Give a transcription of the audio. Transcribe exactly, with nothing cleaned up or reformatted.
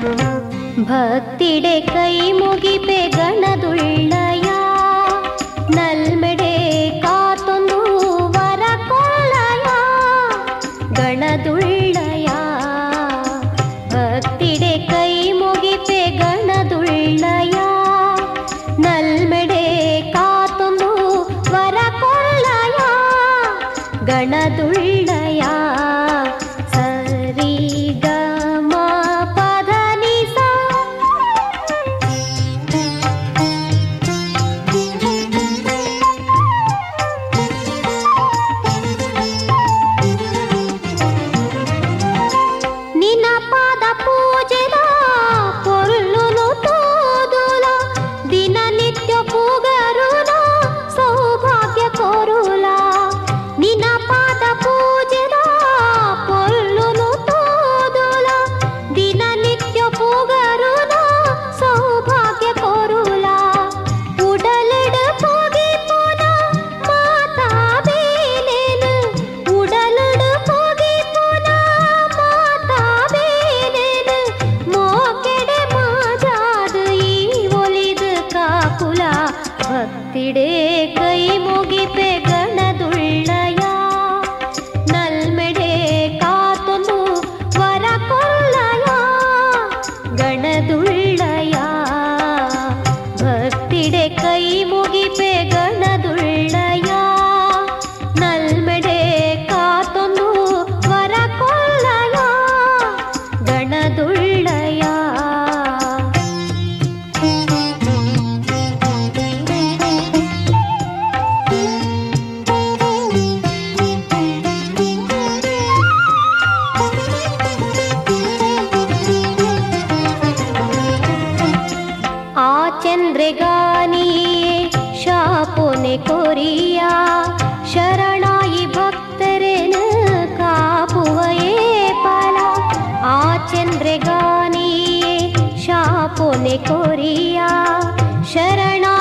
ಭಕ್ತಿಡೆ ಕೈ ಮುಗಿಪೆ ಗಣದುಳ್ಳಯ ನಲ್ಮೆಡೆ ಕಾತೊಂದು ವರ ಕೊಳ್ಳಯ ಗಣದುಳ್ಳಯ ಭಕ್ತಿಡೆ ಕೈ ಮುಗಿಪೆ ಗಣದುಳ್ಳಯ ನಲ್ಮೆಡೆ ಕಾತೊಂದು ವರ ಕೊಳ್ಳಯ ಗಣದುಳ್ಳಯ ಸರಿ ಗ ಮ ಪದ ನಿ ಸ ನಿನ್ನ ಪಾದ ಪೂಜೆದ ಪೊರ್ಲುನು ತೋದುಲ ದಿನನಿತ್ಯ ಪೂಗರುಲ ಸೌಭಾಗ್ಯ ಕೋರುಲ ನಿನ್ನ ಪಾದ ಪೂಜೆದ ಪೊರ್ಲುನು ತೋದುಲ ದಿನನಿತ್ಯ ಪೂಗರುಲ ಸೌಭಾಗ್ಯ ಕೋರುಲ ಉಡಲಡ ಪೋಗಿ ಪೋನ ಮಾತಾ ಬೇಲೇನು ಉಡಲಡ ಪೋಗಿ ಪೋನ ಮಾತಾ ಬೇಲೇನು ಮೋಕೆಡೆ ಮಾಜಾದು ಈ ಒಲಿದು ಕಾಕುಲ ಭಕ್ತಿಡೆ ಕೈ ಮುಗಿಪೆ ಗಣದುಳ್ಳಯ ನಲ್ಮೆಡೆ ಕಾತೊಂದು ವರ ಕೊಳ್ಳಯ ಗಣದುಳ್ಳಯ ಭಕ್ತಿಡೆ ಕೈ ಮುಗಿಪೆ ಗಣದುಳ್ಳಯ ನಲ್ಮೆಡೆ ಕಾತೊಂದು ವರ ಕೊಳ್ಳಯ ಗಣದುಳ್ಳಯ ಆ ಚಂದ್ರಗಾನಿಯೇ ಶಾಪೊನೆ ಕೊರಿಯ ಶರಣಾಯಿ ಭಕ್ತರೆನು ಕಾಪುವಯೇ ಫಲ ಆ ಚಂದ್ರಗಾನಿಯೇ ಶಾಪೊನೆ ಕೊರಿಯ ಶರಣ